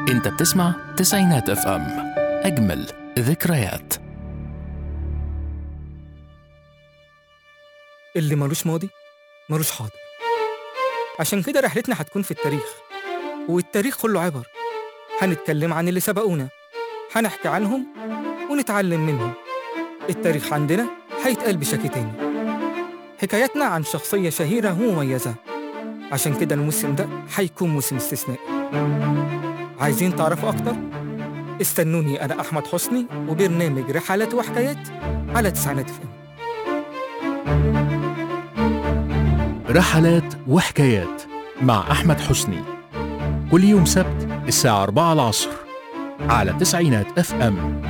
انت بتسمع تسعينات اف ام، اجمل ذكريات. اللي ملوش ماضي ملوش حاضر. عشان كده رحلتنا هتكون في التاريخ، والتاريخ كله عبر. هنتكلم عن اللي سبقونا، هنحكي عنهم ونتعلم منهم. التاريخ عندنا هيتقال بشكل تاني، حكاياتنا عن شخصية شهيرة ومميزة. عشان كده الموسم ده هيكون موسم استثنائي. عايزين تعرفوا أكتر؟ استنوني أنا أحمد حسني وبرنامج رحلات وحكايات على تسعينات اف ام. رحلات وحكايات مع أحمد حسني، كل يوم سبت الساعة 4 العصر على تسعينات اف ام.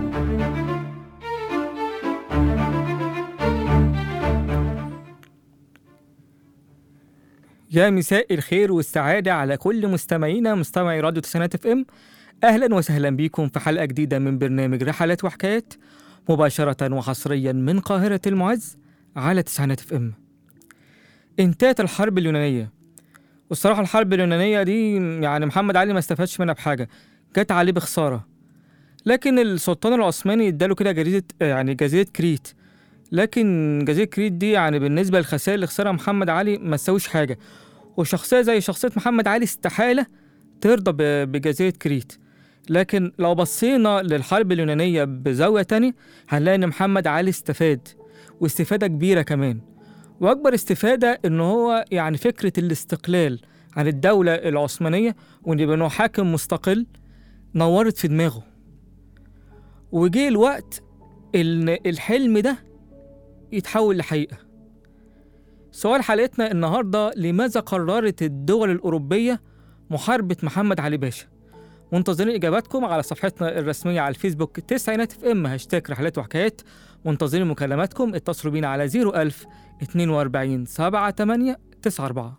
يا مساء الخير والسعادة على كل مستمعي راديو تسعينات اف ام. أهلا وسهلا بيكم في حلقة جديدة من برنامج رحلات وحكايات، مباشرة وحصريا من قاهرة المعز على تسعينات اف ام. انتهت الحرب اليونانية، والصراحة الحرب اليونانية دي يعني محمد علي ما استفادش منها بحاجة، جت عليه بخسارة. لكن السلطان العثماني اداله كده جزيرة كريت. لكن جزيرة كريت دي يعني بالنسبة للخسائر اللي خسرها محمد علي ما تساويش حاجة، وشخصية زي شخصية محمد علي استحالة ترضى بجزيرة كريت. لكن لو بصينا للحرب اليونانية بزاوية تانية هنلاقي إن محمد علي استفاد، واستفادة كبيرة كمان. وأكبر استفادة إن هو يعني فكرة الاستقلال عن الدولة العثمانية، وإن يبقى إنه حاكم مستقل نورت في دماغه. وجه الوقت إن الحلم ده يتحول لحقيقة. سؤال حلقتنا النهاردة: لماذا قررت الدول الأوروبية محاربة محمد علي باشا؟ منتظرين إجاباتكم على صفحتنا الرسمية على الفيسبوك تسعينات اف ام هاشتاج رحلات وحكايات. منتظرين مكالماتكم، اتصلوا بينا على 01000 42 78 94.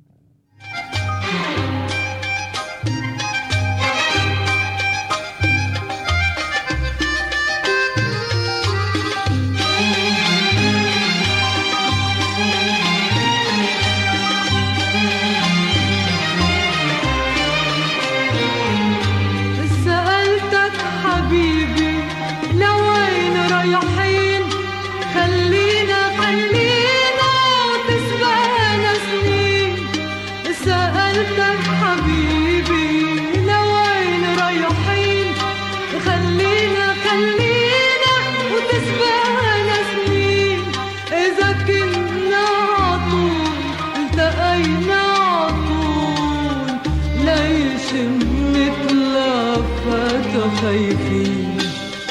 خايفين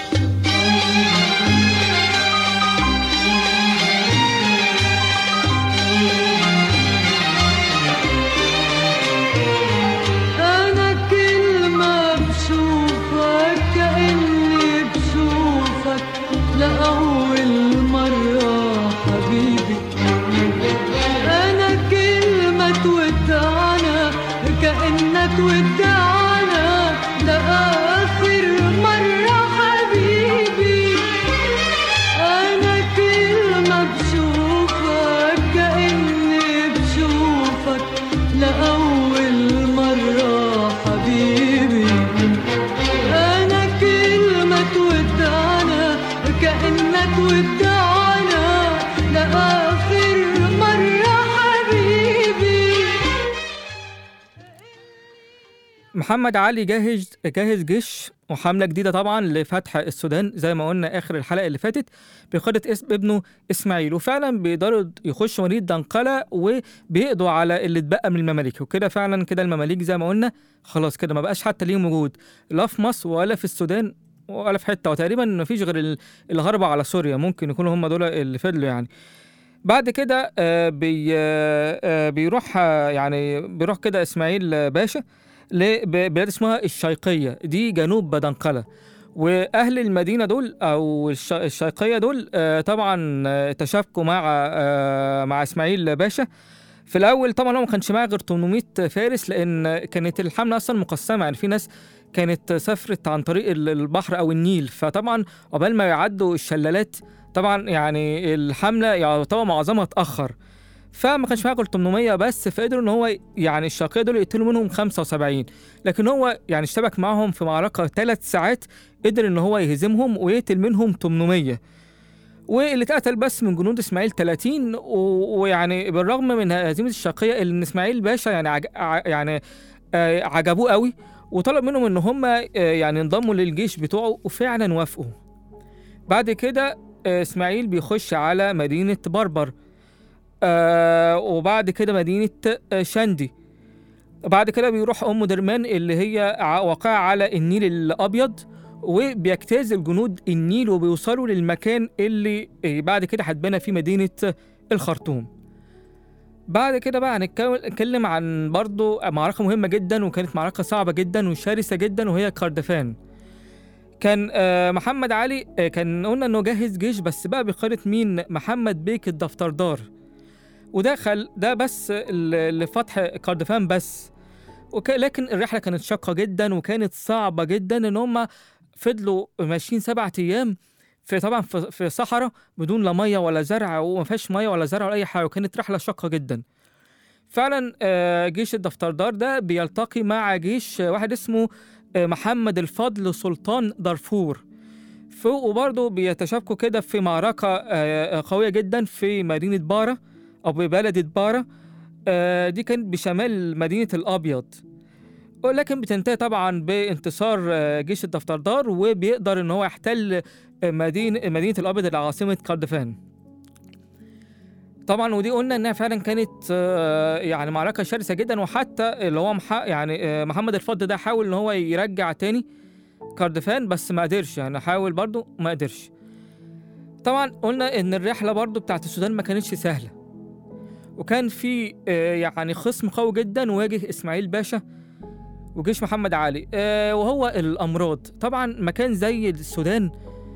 أنا كلمة بشوفك كأني بشوفك لأول مرة حبيبي. أنا كلمة تودعنا كأنك ودعنا لآخر مرة حبيبي. أنا كلمة بشوفك كأني بشوفك لأول مرة حبيبي. أنا كلمة تودعنا كأنك ودعنا لآخر مرة حبيبي. محمد علي جاهز جيش وحملة جديدة طبعا لفتح السودان، زي ما قلنا آخر الحلقة اللي فاتت، بقيادة ابنه إسماعيل. وفعلا بيقدروا يخشوا مدينة دنقلة وبيقضوا على اللي اتبقى من المماليك. وكده فعلا كده المماليك زي ما قلنا خلاص كده ما بقاش حتى ليهم وجود لا في مصر ولا في السودان ولا في حتة، وتقريبا ما فيش غير الغرب على سوريا ممكن يكونوا هم دول اللي فضلوا يعني. بعد كده بيروح كده إسماعيل باشا لبلاد اسمها الشيقية، دي جنوب بدنقلة. وأهل المدينة دول أو الشيقية دول طبعا تشابكوا مع إسماعيل باشا. في الأول طبعا هو ما كانش معاه غير 800 فارس، لأن كانت الحملة أصلا مقسمة، يعني في ناس كانت سافرت عن طريق البحر أو النيل، فطبعا قبل ما يعدوا الشلالات طبعا يعني الحملة يعني طبعا معظمها اتأخر. فما كانش معاه غير 800 بس، فقدروا ان هو يعني الشرقية دول يقتلوا منهم 75، لكن هو يعني اشتبك معاهم في معركة 3 ساعات، قدر ان هو يهزمهم ويقتل منهم 800، واللي اتقتل بس من جنود اسماعيل 30. ويعني بالرغم من هزيمة الشرقية ان اسماعيل باشا يعني عجبوه قوي، وطلب منهم ان هم يعني ينضموا للجيش بتوعه، وفعلا وافقوا. بعد كده اسماعيل بيخش على مدينة بربر، وبعد كده مدينة شندي. بعد كده بيروح أم درمان اللي هي واقعة على النيل الأبيض، وبيجتاز الجنود النيل وبيوصلوا للمكان اللي بعد كده هتبنى فيه مدينة الخرطوم. بعد كده بقى هنتكلم عن برضو معركة مهمة جدا، وكانت معركة صعبة جدا وشرسة جدا، وهي كردفان. كان محمد علي كان قلنا انه جهز جيش، بس بقى بقيادة مين؟ محمد بيك الدفتردار، ودخل ده بس لفتح كردفان بس. لكن الرحلة كانت شاقة جدا وكانت صعبة جدا، ان هم فضلوا ماشيين 7 أيام طبعا في صحراء بدون لا ميه ولا زرع، وما فيهاش ميه ولا زرع ولا اي حاجه، وكانت رحله شاقه جدا. فعلا جيش الدفتردار ده بيلتقي مع جيش واحد اسمه محمد الفضل سلطان دارفور، وبرضه بيتشابكوا كده في معركه قويه جدا في مدينه بارة او ببلدة بارة. دي كانت بشمال مدينه الابيض، ولكن بتنتهي طبعا بانتصار جيش الدفتردار، وبيقدر ان هو يحتل مدينة الابيض اللي عاصمة كردفان. طبعا ودي قلنا انها فعلا كانت يعني معركة شرسة جدا، وحتى اللي هو محمد الفضل ده حاول ان هو يرجع تاني كردفان، بس ما قدرش، يعني حاول برضو ما قدرش. طبعا قلنا ان الرحلة برضو بتاعت السودان ما كانتش سهلة، وكان في يعني خصم قوي جدا واجه اسماعيل باشا وجيش محمد علي، وهو الأمراض. طبعا مكان زي السودان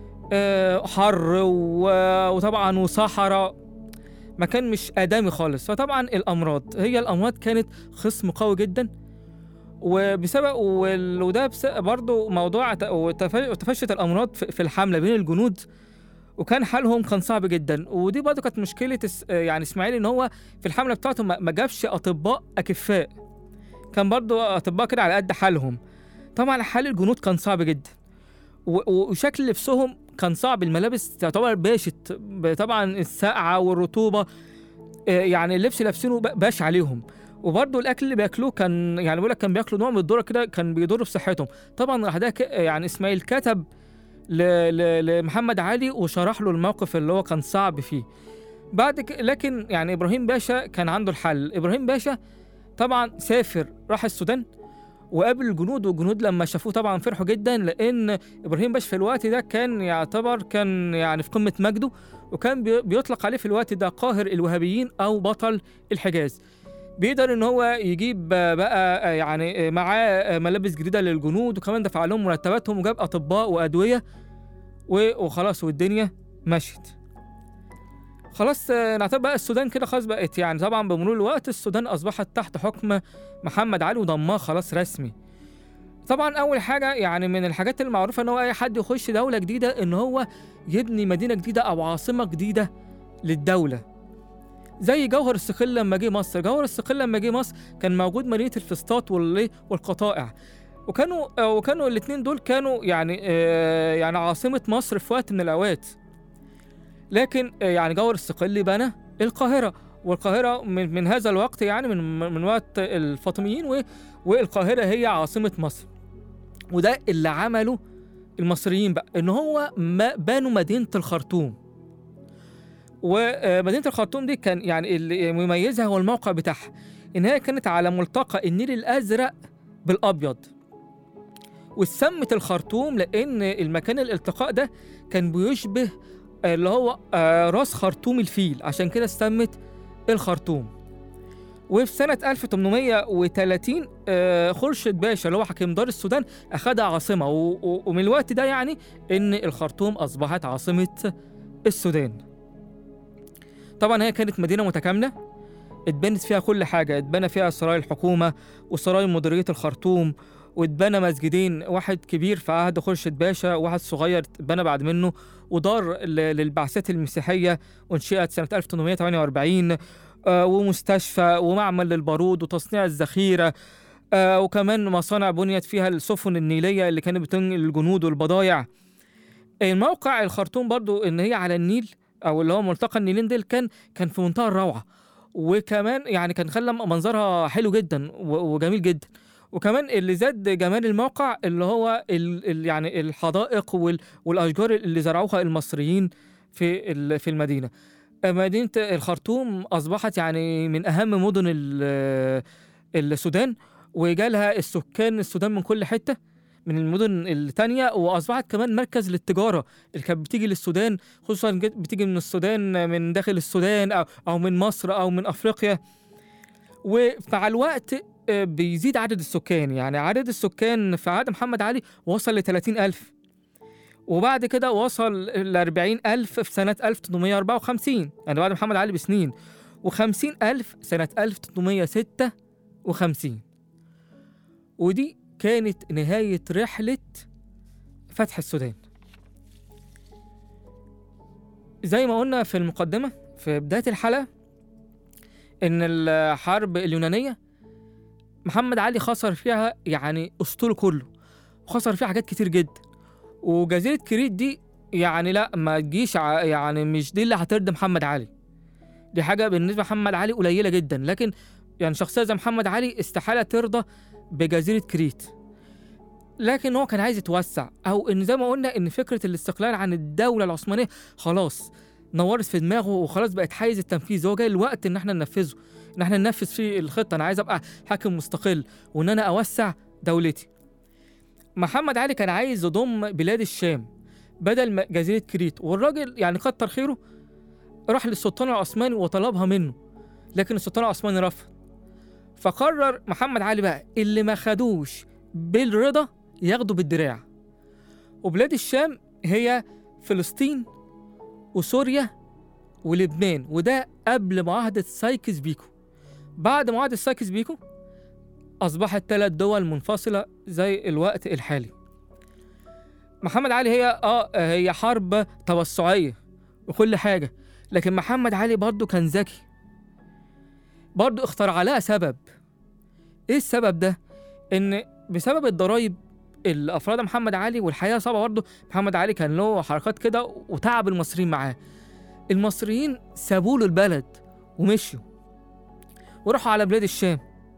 حر وطبعا وصحراء، مكان مش آدمي خالص، فطبعا الأمراض كانت خصم قوي جدا، وبسبب وده برضو موضوع وتفشت الأمراض في الحملة بين الجنود، وكان حالهم كان صعب جدا. ودي برضو كانت مشكلة يعني إسماعيل، إن هو في الحملة بتاعته ما جابش أطباء أكفاء، كان برضو أطباء كده على قد حالهم. طبعا حال الجنود كان صعب جدا، وشكل لبسهم كان صعب، الملابس تعتبر باشت، طبعا السقعة والرطوبة يعني اللبس لابسينه باش عليهم. وبرضو الأكل اللي بياكلوه كان يعني بيقول لك كان بياكلوا نوع من الذرة كده، كان بيضر في صحتهم. طبعا راح ده يعني إسماعيل كتب لمحمد علي وشرح له الموقف اللي هو كان صعب فيه. لكن يعني إبراهيم باشا كان عنده الحل. إبراهيم باشا طبعا سافر راح السودان وقابل الجنود، والجنود لما شافوه طبعا فرحوا جدا، لان ابراهيم باشا في الوقت ده كان يعني في قمه مجده، وكان بيطلق عليه في الوقت ده قاهر الوهابيين او بطل الحجاز. بيقدر ان هو يجيب بقى يعني معاه ملابس جديده للجنود، وكمان دفع لهم مرتباتهم، وجاب اطباء وادويه، وخلاص والدنيا مشت. خلاص نعتبر بقى السودان كده خلاص بقت يعني طبعا بمرور الوقت السودان أصبحت تحت حكم محمد علي وضمها خلاص رسمي. طبعا أول حاجة يعني من الحاجات المعروفة إن هو أي حد يخش دولة جديدة إن هو يبني مدينة جديدة أو عاصمة جديدة للدولة. زي جوهر الصقل لما جه مصر، كان موجود مدينة الفسطاط والقطائع، وكانوا الاتنين دول كانوا يعني عاصمة مصر في وقت من الأوقات. لكن يعني جوهر الصقلي بنى القاهرة، والقاهرة من هذا الوقت يعني من وقت الفاطميين، والقاهرة هي عاصمة مصر. وده اللي عمله المصريين بقى، إن هو بنوا مدينة الخرطوم. ومدينة الخرطوم دي كان يعني اللي مميزها هو الموقع بتاعها، إن هي كانت على ملتقى النيل الأزرق بالأبيض، وسمت الخرطوم لأن المكان الالتقاء ده كان بيشبه اللي هو راس خرطوم الفيل، عشان كده سمت الخرطوم. وفي سنة 1830 خورشيد باشا اللي هو حكيم دار السودان أخدها عاصمة، ومن الوقت ده يعني إن الخرطوم أصبحت عاصمة السودان. طبعا هي كانت مدينة متكاملة، اتبنت فيها كل حاجة، اتبنى فيها سراي الحكومة وسراي مديرية الخرطوم، واتبنى مسجدين، واحد كبير في عهد خورشيد باشا وواحد صغير اتبنى بعد منه، ودار للبعثات المسيحية وانشئت سنة 1848. ومستشفى ومعمل للبارود وتصنيع الذخيرة، وكمان مصانع بنيت فيها السفن النيلية اللي كانت بتنقل الجنود والبضايع. الموقع الخرطوم برضو إن هي على النيل أو اللي هو ملتقى النيلين دول كان في منتهى الروعة، وكمان يعني كان خلى منظرها حلو جدا وجميل جدا. وكمان اللي زاد جمال الموقع اللي هو يعني الحدائق والأشجار اللي زرعوها المصريين في المدينة. مدينة الخرطوم أصبحت يعني من أهم مدن السودان، وجالها السودان من كل حتة من المدن التانية، وأصبحت كمان مركز للتجارة اللي كانت بتيجي للسودان، خصوصا بتيجي من السودان من داخل السودان أو من مصر أو من أفريقيا. ومع الوقت بيزيد عدد السكان، يعني عدد السكان في عهد محمد علي وصل ل30,000، وبعد كده وصل ل40,000 في سنة 1854 يعني بعد محمد علي بسنين، و50,000 سنة 1856. ودي كانت نهاية رحلة فتح السودان. زي ما قلنا في المقدمة في بداية الحلقة إن الحرب اليونانية محمد علي خسر فيها يعني أسطوله كله، وخسر فيها حاجات كتير جدا. وجزيرة كريت دي يعني لا ما تجيش يعني مش دي اللي هترضي محمد علي، دي حاجة بالنسبة لمحمد علي قليلة جدا، لكن يعني شخصية زي محمد علي استحالة ترضى بجزيرة كريت. لكن هو كان عايز يتوسع، أو إن زي ما قلنا إن فكرة الاستقلال عن الدولة العثمانية خلاص نورت في دماغه، وخلاص بقت حيز التنفيذ. هو جاي الوقت إن احنا ننفذه، إن احنا ننفذ فيه الخطة. أنا عايز أبقى حاكم مستقل وإن أنا أوسع دولتي. محمد علي كان عايز يضم بلاد الشام بدل جزيرة كريت، والراجل يعني كتر خيره راح للسلطان العثماني وطلبها منه، لكن السلطان العثماني رفض. فقرر محمد علي بقى اللي ما خدوش بالرضا ياخدوا بالدراع. وبلاد الشام هي فلسطين وسوريا ولبنان، وده قبل معاهدة سايكس بيكو. بعد معاهدة سايكس بيكو أصبحت 3 دول منفصلة زي الوقت الحالي. محمد علي هي حرب توسعية وكل حاجة، لكن محمد علي برضو كان ذكي، برضو اخترع لها سبب. ايه السبب ده؟ ان بسبب الضرايب اللي افرادها محمد علي، والحقيقة صعبة برضو محمد علي كان له حركات كده وتعب المصريين معاه. المصريين سابوا له البلد ومشوا وراحوا على بلاد الشام.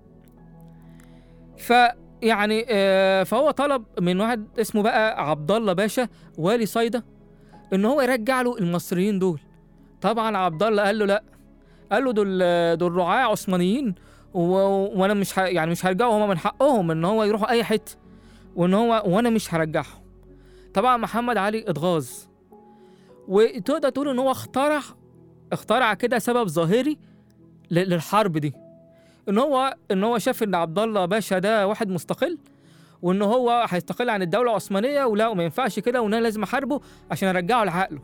فيعني فهو طلب من واحد اسمه بقى عبد الله باشا والي صيدا ان هو يرجع له المصريين دول. طبعا عبد الله قال له لا، قال له دول رعاة عثمانيين، وانا مش يعني مش هرجعهم، هم من حقهم ان هو يروحوا اي حته، وانا مش هرجعهم. طبعا محمد علي اتغاظ، وتقدر تقول ان هو اخترع كده سبب ظاهري للحرب دي، ان هو شاف ان عبد الله باشا ده واحد مستقل، وان هو هيستقل عن الدوله العثمانيه، وما ينفعش كده، وان انا لازم احاربه عشان ارجعه لعقله.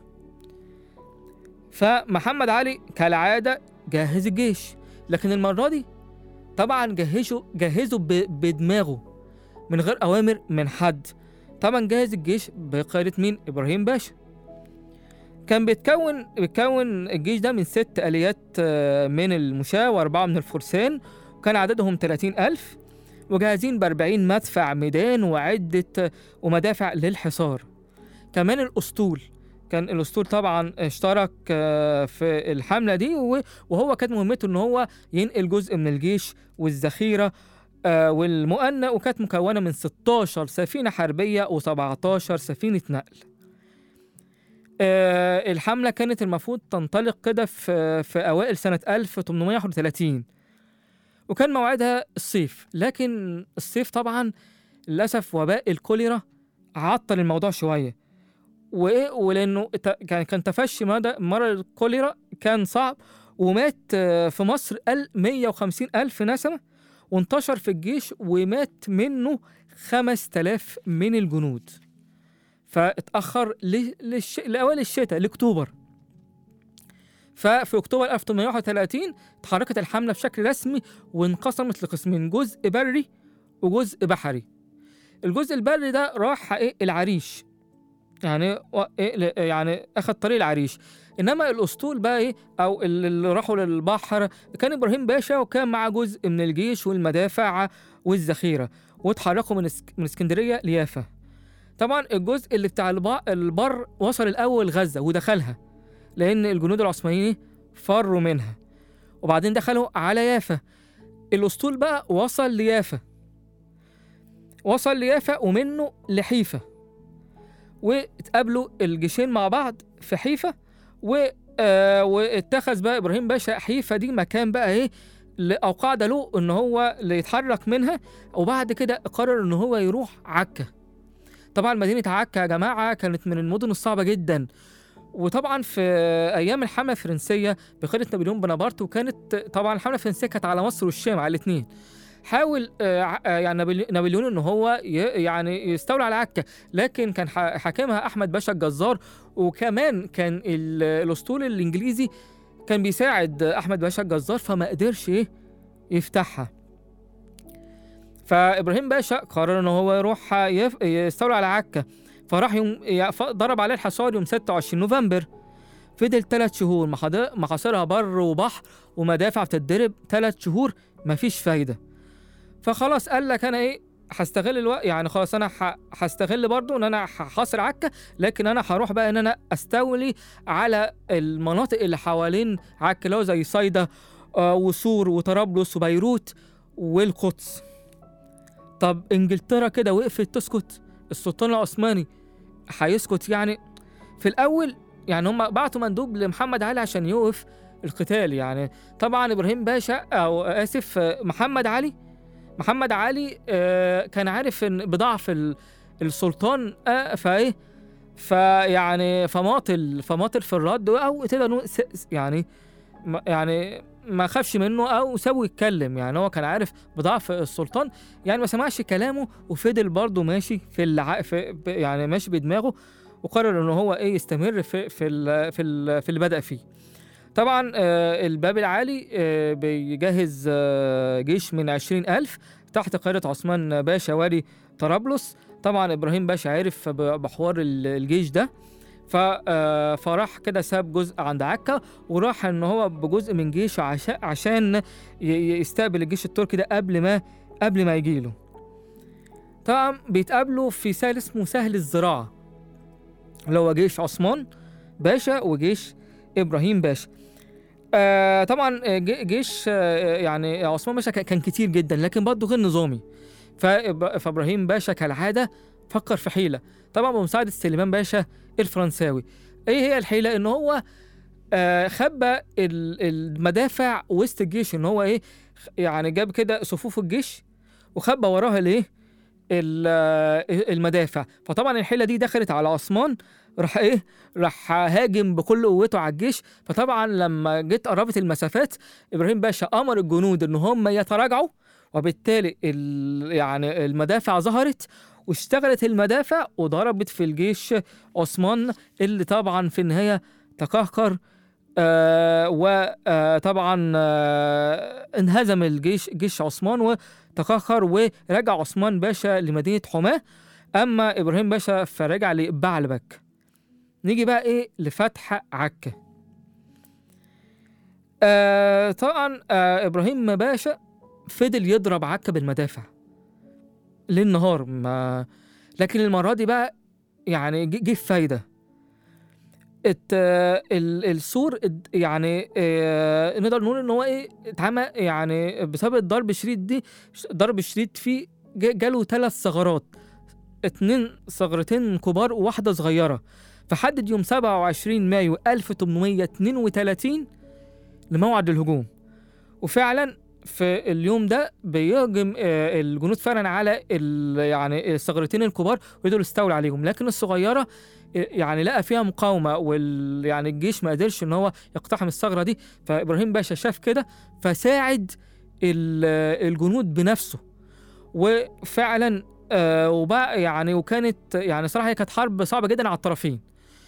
فمحمد علي كالعاده جهز الجيش، لكن المره دي طبعا جهزه بدماغه من غير اوامر من حد. طبعا جهز الجيش بقياده مين؟ ابراهيم باشا. كان بيتكون الجيش ده من 6 آليات من المشاة و4 من الفرسان، وكان عددهم 30,000، وجاهزين ب40 مدفع ميدان وعدة ومدافع للحصار. كمان كان الأسطول طبعا اشترك في الحملة دي، وهو كانت مهمته ان هو ينقل جزء من الجيش والذخيرة والمؤنة، وكانت مكونة من 16 سفينة حربية و17 سفينة نقل. الحملة كانت المفروض تنطلق كده في أوائل سنة 1831، وكان موعدها الصيف، لكن الصيف طبعا للأسف وباء الكوليرا عطل الموضوع شوية، ولأنه كان تفشي مرض الكوليرا كان صعب، ومات في مصر 150,000 نسمة، وانتشر في الجيش ومات منه 5,000 من الجنود. فاتأخر لأوائل الشتاء لأكتوبر. ففي أكتوبر 1831 تحركت الحملة بشكل رسمي، وانقسمت لقسمين، جزء بري وجزء بحري. الجزء البري ده راح العريش، يعني اخذ طريق العريش. انما الاسطول بقى ايه، او اللي راحوا للبحر، كان ابراهيم باشا وكان معاه جزء من الجيش والمدافع والذخيره، واتحركوا من اسكندريه ليافا. طبعا الجزء اللي بتاع البر وصل الاول غزه ودخلها، لان الجنود العثمانيين فروا منها، وبعدين دخلوا على يافا. الاسطول بقى وصل ليافا ومنه لحيفا، واتقابلوا الجيشين مع بعض في حيفا، واتخذ بقى ابراهيم باشا حيفا دي مكان بقى ايه، او قاعده له ان هو اللي يتحرك منها. وبعد كده قرر ان هو يروح عكا. طبعا مدينه عكا يا جماعه كانت من المدن الصعبه جدا، وطبعا في ايام الحمله الفرنسيه بقياده نابليون بونابرت، وكانت طبعا الحمله الفرنسيه كانت على مصر والشام على الاثنين. حاول يعني نابليون ان هو يعني يستولى على عكا، لكن كان حاكمها احمد باشا الجزار، وكمان كان الاسطول الانجليزي كان بيساعد احمد باشا الجزار، فما قدرش يفتحها. فابراهيم باشا قرر ان هو يروح يستولى على عكا، فراح ضرب عليه الحصار يوم 26 نوفمبر. فضل 3 شهور محاصرها بر وبحر ومدافع بتتضرب 3 شهور، مفيش فايده. فخلاص قال لك انا هستغل الوقت، يعني خلاص انا هستغل برضو ان انا هحاصر عكا، لكن انا هروح بقى ان انا استولي على المناطق اللي حوالين عكا، اللي هو زي صيدا وسور وطرابلس وبيروت والقدس. طب انجلترا كده وقفت تسكت؟ السلطان العثماني هيسكت يعني؟ في الاول يعني هم بعتوا مندوب لمحمد علي عشان يوقف القتال. يعني طبعا ابراهيم باشا او اسف محمد علي كان عارف ان بضعف السلطان، فيعني فماطل في الرد، او تقدر يعني ما خافش منه او سابه يتكلم. يعني هو كان عارف بضعف السلطان، يعني ما سمعش كلامه، وفضل برضه ماشي يعني ماشي بدماغه، وقرر ان هو يستمر في اللي بدأ فيه. طبعا الباب العالي بيجهز جيش من 20,000 تحت قيادة عثمان باشا والي طرابلس. طبعا إبراهيم باشا عرف بحوار الجيش ده، فراح كده ساب جزء عند عكا، وراح ان هو بجزء من جيشه عشان يستقبل الجيش التركي ده قبل ما يجيله. طبعا بيتقابلوا في سهل اسمه سهل الزراعة، اللي هو جيش عثمان باشا وجيش إبراهيم باشا. طبعا جيش يعني عثمان باشا كان كتير جدا، لكن برضه غير نظامي. فابراهيم باشا كالعاده فكر في حيله، طبعا بمساعده سليمان باشا الفرنساوي. ايه هي الحيله؟ ان هو خبى المدافع وسط الجيش، ان هو يعني جاب كده صفوف الجيش وخبى وراها المدافع. فطبعا الحيله دي دخلت على عثمان، راح هاجم بكل قوته على الجيش. فطبعا لما جت قربت المسافات، ابراهيم باشا امر الجنود ان هم يتراجعوا، وبالتالي يعني المدافع ظهرت واشتغلت المدافع وضربت في الجيش عثمان، اللي طبعا في النهايه تقهقر. وطبعا انهزم جيش عثمان وتقهقر، ورجع عثمان باشا لمدينه حماه. اما ابراهيم باشا فرجع لبعلبك. نيجي بقى لفتح عكا. طبعا ابراهيم باشا فضل يضرب عكا بالمدافع ليل نهار، لكن المره دي بقى يعني جه فايده. السور يعني نقدر نقول ان هو اتعمل يعني بسبب ضرب الشريط فيه جاله 3 ثغرات، 2 ثغرتين كبار وواحده صغيره. فحدد يوم 27 مايو 1832 لموعد الهجوم، وفعلا في اليوم ده بيهجم الجنود فعلا على يعني الثغرتين الكبار ويقدروا يستولوا عليهم، لكن الصغيره يعني لقى فيها مقاومه، يعني الجيش ما قدرش ان هو يقتحم الثغره دي. فابراهيم باشا شاف كده فساعد الجنود بنفسه، وفعلا وبقى يعني وكانت يعني صراحه هي كانت حرب صعبه جدا على الطرفين.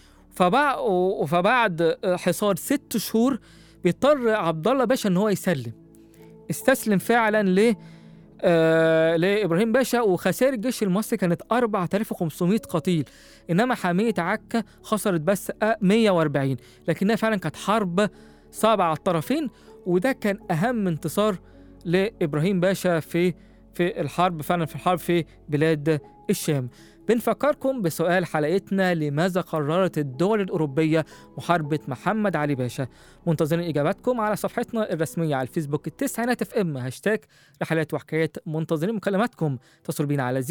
فبعد حصار 6 شهور بيضطر عبد الله باشا ان هو يسلم. استسلم فعلا لإبراهيم باشا، وخسائر الجيش المصري كانت 4500 قتيل، إنما حامية عكا خسرت بس 140، لكنها فعلا كانت حرب صعبة على الطرفين، وده كان أهم انتصار لإبراهيم باشا في الحرب، فعلا في الحرب في بلاد الشام. بنفكركم بسؤال حلقتنا: لماذا قررت الدول الأوروبية محاربة محمد علي باشا؟ منتظرين إجاباتكم على صفحتنا الرسمية على الفيسبوك التسعينات اف ام، هاشتاج رحلات وحكايات. منتظرين مكالماتكم، اتصلوا بينا على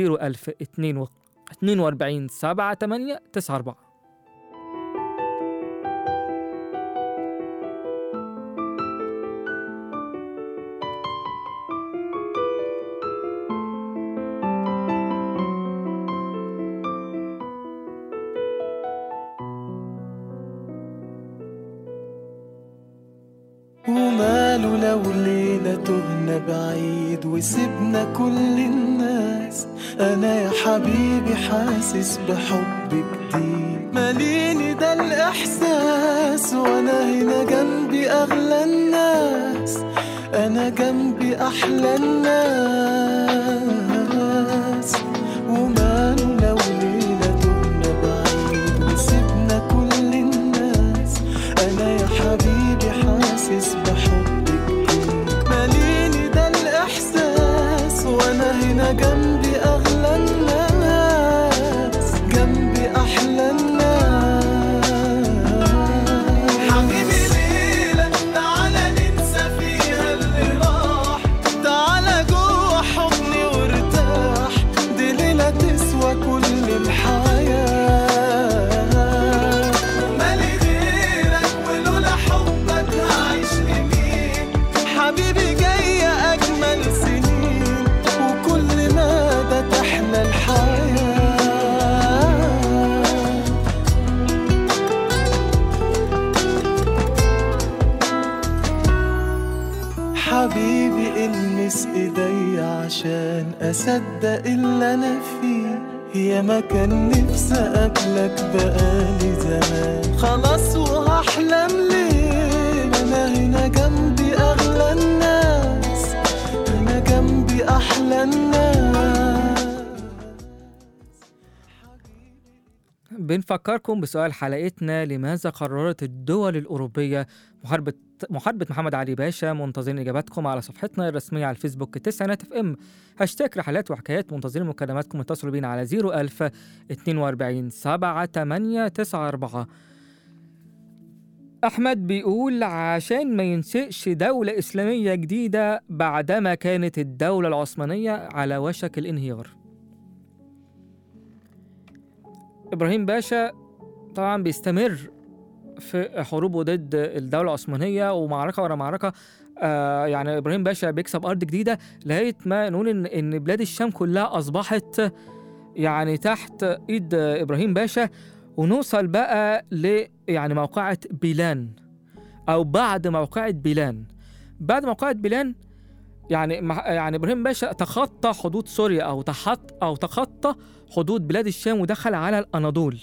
01042 7894. وماله لو ليلة تهنا بعيد وسبنا كل الناس، أنا يا حبيبي حاسس بحب جديد ماليني ده الإحساس، وأنا هنا جنبي أغلى الناس، أنا جنبي أحلى الناس. وماله لو ليلة تهنا بعيد وسبنا كل الناس، أنا يا حبيبي حاسس بحبك ماليني ده الإحساس، وأنا هنا جنبي أغلى الناس، جنبي أحلى الناس. حبيبي ليلة تعالى ننسى فيها اللي راح، تعالى جوه حضني وارتاح، دي ليلة تسوى كل الحياة. حبيبي جاية أجمل سنين، وكل مدى تحلى الحياة. حبيبي المس إيدي عشان أصدق اللي أنا فيه، يا ما كان نفسي أقابلك بقالي زمان، خلاص وهحلم ليه، أنا هنا جنبي أغلى الناس، أنا جنبي أحلى الناس. بنفكركم بسؤال حلقتنا: لماذا قررت الدول الأوروبية محاربة محمد علي باشا؟ منتظرين إجاباتكم على صفحتنا الرسمية على الفيسبوك التسعينات اف ام، هاشتاج رحلات وحكايات. منتظرين مكالماتكم، اتصلوا بينا على 01042 7894. أحمد بيقول: عشان ما ينشئش دولة إسلامية جديدة بعدما كانت الدولة العثمانية على وشك الانهيار. إبراهيم باشا طبعا بيستمر في حروبه ضد الدولة العثمانية، ومعركة ورا معركة. يعني إبراهيم باشا بيكسب أرض جديدة لغاية ما نقول إن بلاد الشام كلها أصبحت يعني تحت إيد إبراهيم باشا، ونوصل بقى يعني موقعة بيلان، أو بعد موقعة بيلان. بعد موقعة بيلان يعني إبراهيم باشا تخطى حدود سوريا، أو تخطى حدود بلاد الشام، ودخل على الأناضول،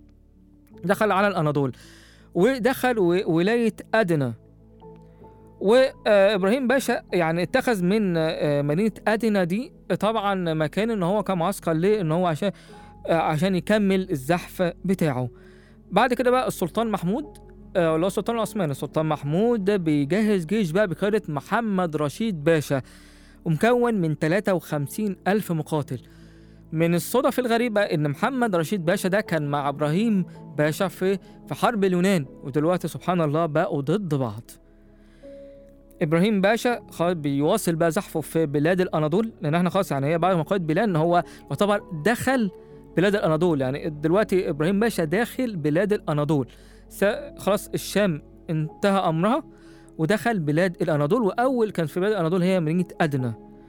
ودخل ولاية أدنى. وإبراهيم باشا يعني اتخذ من مدينة أدنى دي طبعا مكان إن هو كمعسكر ليه، إن هو عشان يكمل الزحف بتاعه. بعد كده بقى السلطان محمود، اللي هو السلطان العثماني، السلطان محمود بيجهز جيش بقى بقيادة محمد رشيد باشا، ومكون من 53,000 مقاتل. من الصدف الغريبة إن محمد رشيد باشا ده كان مع إبراهيم باشا في حرب اليونان، ودلوقتي سبحان الله بقوا ضد بعض. إبراهيم باشا بيواصل بقى زحفه في بلاد الأناضول، لأن احنا خلاص يعني هي بعد موقعة بيلان إن هو يعتبر دخل بلاد الأناضول. يعني دلوقتي إبراهيم باشا داخل بلاد الأناضول، خلاص الشام انتهى أمرها ودخل بلاد الأناضول. وأول كان في بلاد الأناضول هي مدينة أدنى.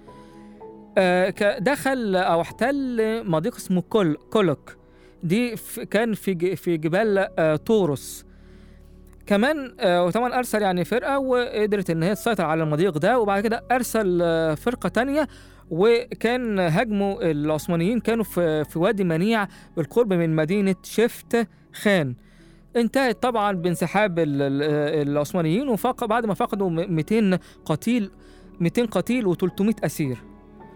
دخل أو احتل مضيق اسمه كولوك، دي كان في جبال طورس. كمان وطبعا أرسل يعني فرقة وقدرت إن هي تسيطر على المضيق ده، وبعد كده أرسل فرقة تانية، وكان هجموا العثمانيين كانوا في وادي منيع بالقرب من مدينة شفت خان. انتهت طبعا بانسحاب العثمانيين، بعد ما فقدوا 200 قتيل و300 أسير.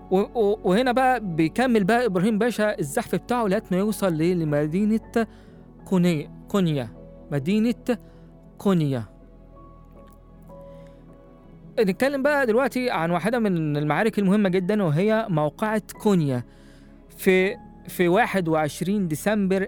وهنا بقى بيكمل بقى إبراهيم باشا الزحف بتاعه لغاية ما يوصل لمدينة كونيا. مدينة كونيا. نتكلم بقى دلوقتي عن واحدة من المعارك المهمة جدا، وهي موقعة كونيا في 21 ديسمبر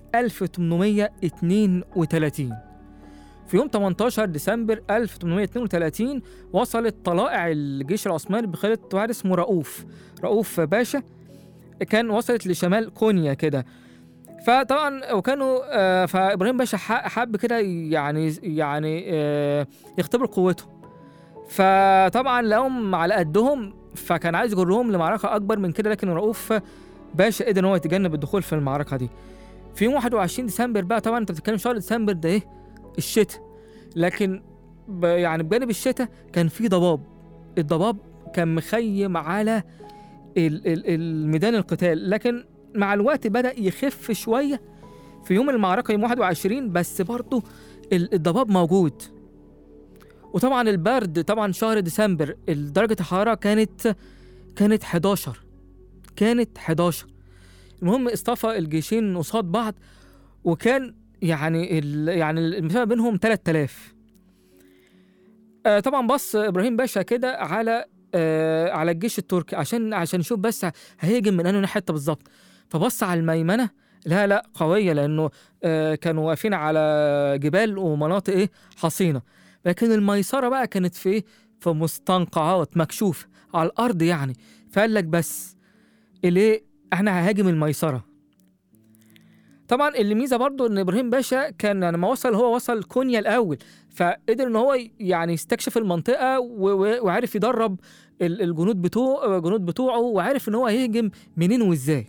1832. في يوم 18 ديسمبر 1832 وصلت طلائع الجيش العثماني بقيادة واحد اسمه رؤوف باشا، كان وصلت لشمال كونيا كده. فطبعا وكانوا فإبراهيم باشا حب كده يعني يختبر قوته، فطبعا لقوهم على قدهم، فكان عايز يجرهم لمعركة أكبر من كده، لكن رؤوف باشا قدر إن هو يتجنب الدخول في المعركة دي. في يوم 21 ديسمبر بقى، طبعا أنت بتتكلم شهر ديسمبر ده إيه؟ الشتاء، لكن يعني بجانب الشتاء كان في ضباب. الضباب كان مخيم على الميدان القتال، لكن مع الوقت بدأ يخف شوية في يوم المعركة يوم 21، بس برضه الضباب موجود. وطبعا البرد، طبعا شهر ديسمبر درجة الحرارة كانت 11. المهم اصطفى الجيشين قصاد بعض، وكان يعني المسافة بينهم 3000. طبعا بص إبراهيم باشا كده على الجيش التركي عشان يشوف بس هيهجم من أنهي حتة بالظبط. فبص على الميمنة، لا قوية، لأنه كانوا واقفين على جبال ومناطق حصينة، لكن الميسرة بقى كانت في مستنقعات مكشوف على الأرض يعني. فقال لك بس احنا ههاجم الميسرة. طبعا اللي ميزه برضو ان ابراهيم باشا كان لما وصل كونيا الاول، فقدر ان هو يعني يستكشف المنطقه وعارف يدرب الجنود بتوعه، وعارف ان هو هيهجم منين وازاي.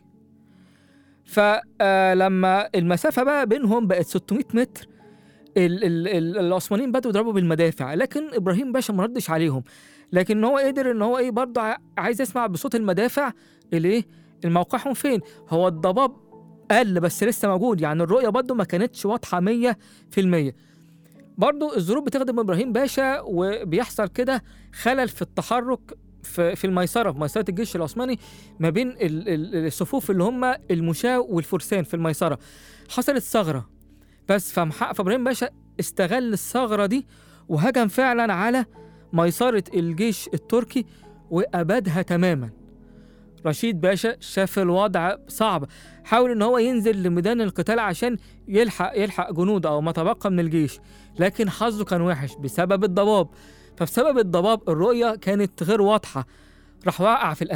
فلما المسافه بقى بينهم بقت 600 متر، العثمانيين بدأوا يضربوا بالمدافع، لكن ابراهيم باشا ما ردش عليهم، لكن هو قدر ان هو برضه عايز يسمع بصوت المدافع الموقعهم فين. هو الضباب قل بس لسه موجود، يعني الرؤية برضه ما كانتش واضحة 100%. برضه الظروف بتخدم إبراهيم باشا، وبيحصل كده خلل في التحرك في ميسرة الجيش العثماني ما بين الصفوف اللي هم المشاة والفرسان في الميسرة. حصلت ثغرة بس، فإبراهيم باشا استغل الثغرة دي وهجم فعلا على ميسرة الجيش التركي وأبادها تماما. رشيد باشا شاف الوضع صعب، حاول ان هو ينزل لميدان القتال عشان يلحق جنود او ما تبقى من الجيش، لكن حظه كان وحش بسبب الضباب. فبسبب الضباب الرؤية كانت غير واضحة، راح وقع في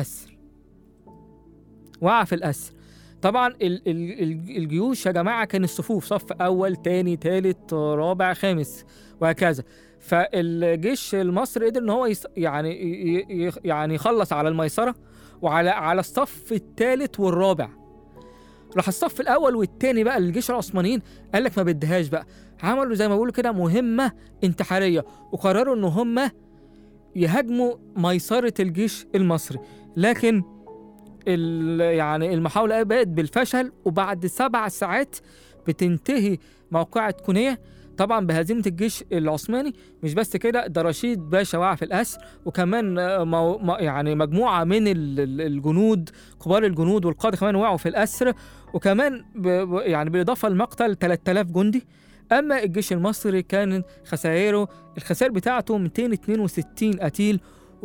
الأسر. طبعا الجيوش يا جماعة كان الصفوف صف أول تاني تالت رابع خامس وهكذا. فالجيش المصري قدر ان هو يعني يخلص على الميسرة وعلى الصف الثالث والرابع. راح الصف الاول والثاني بقى الجيش العثمانيين قال لك ما بدهاش بقى، عملوا زي ما بيقولوا كده مهمة انتحارية، وقرروا ان هم يهاجموا ميسرة الجيش المصري، لكن يعني المحاولة بقت بالفشل، وبعد 7 ساعات بتنتهي موقعة كونيا طبعا بهزيمة الجيش العثماني. مش بس كده، ده رشيد باشا وقع في الأسر، وكمان يعني مجموعة من الجنود كبار الجنود والقادة كمان وقعوا في الأسر، وكمان يعني بالإضافة لمقتل 3000 جندي. أما الجيش المصري كان الخسائر بتاعته 262 قتيل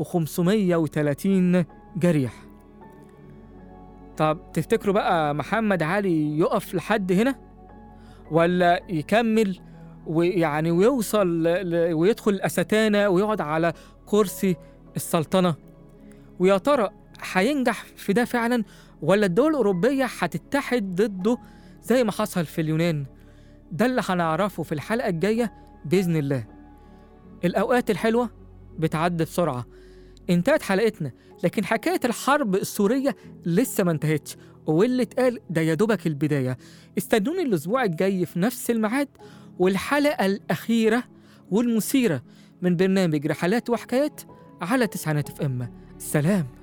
و530 جريح. طب تفتكروا بقى محمد علي يقف لحد هنا ولا يكمل ويوصل ويدخل الأستانة ويقعد على كرسي السلطنة؟ ويا ترى هينجح في ده فعلا، ولا الدول الأوروبية هتتحد ضده زي ما حصل في اليونان؟ ده اللي هنعرفه في الحلقة الجاية بإذن الله. الأوقات الحلوة بتعدي بسرعة. انتهت حلقتنا، لكن حكاية الحرب السورية لسه ما انتهتش، واللي اتقال ده يا دوبك البداية. استنوني الأسبوع الجاي في نفس الميعاد والحلقة الأخيرة والمثيرة من برنامج رحلات وحكايات على 9 FM. سلام.